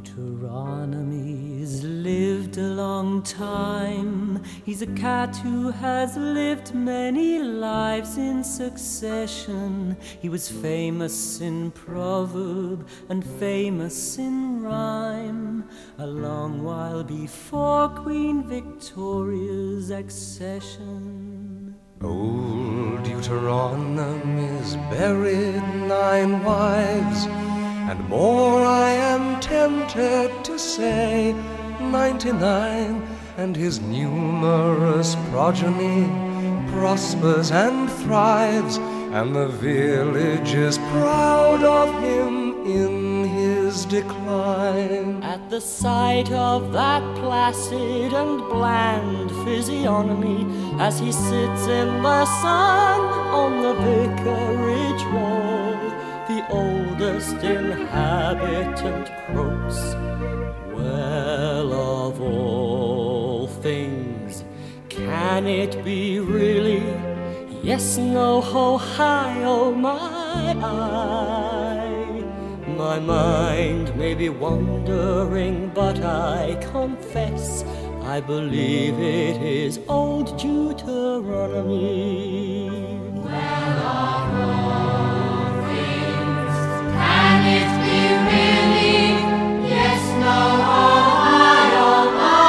Deuteronomy's lived a long time. He's a cat who has lived many lives in succession. He was famous in proverb and famous in rhyme, a long while before Queen Victoria's accession. Old Deuteronomy's buried 9 wives, and more I am tempted to say 99, and his numerous progeny prospers and thrives, and the village is proud of him in his decline. At the sight of that placid and bland physiognomy, as he sits in the sun on the vicarage wall, the oldest inhabitant croaks, "Well, of all things, can it be really? Yes, no, ho, hi, oh my eye. My mind may be wandering, but I confess I believe it is old Deuteronomy." Well, of all things, can it be really? Yes, no, oh, I, oh,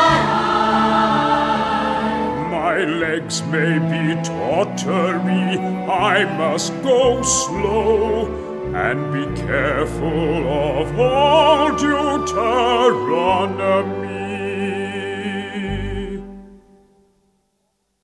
my. My legs may be tottery, I must go slow, and be careful of all Deuteronomy.